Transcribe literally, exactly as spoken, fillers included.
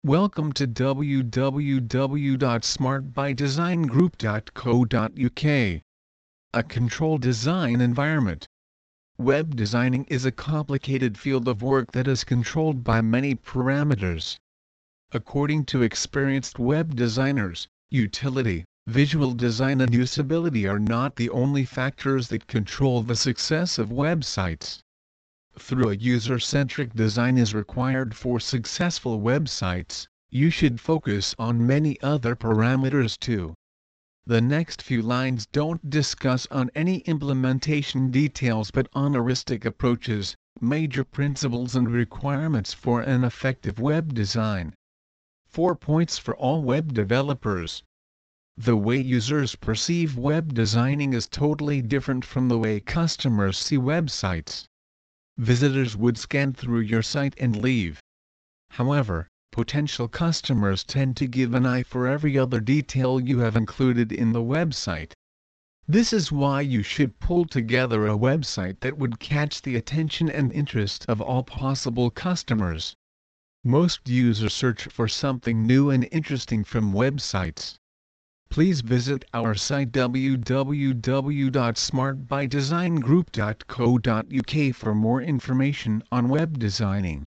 Welcome to w w w dot smart by design group dot co dot u k. A controlled design environment. Web designing is a complicated field of work that is controlled by many parameters. According to experienced web designers, utility, visual design and usability are not the only factors that control the success of websites. Though a user-centric design is required for successful websites, you should focus on many other parameters too. The next few lines don't discuss on any implementation details but on heuristic approaches, major principles and requirements for an effective web design. Four points for all web developers. The way users perceive web designing is totally different from the way customers see websites. Visitors would scan through your site and leave. However, potential customers tend to give an eye for every other detail you have included in the website. This is why you should pull together a website that would catch the attention and interest of all possible customers. Most users search for something new and interesting from websites. Please visit our site w w w dot smart by design group dot co dot u k for more information on web designing.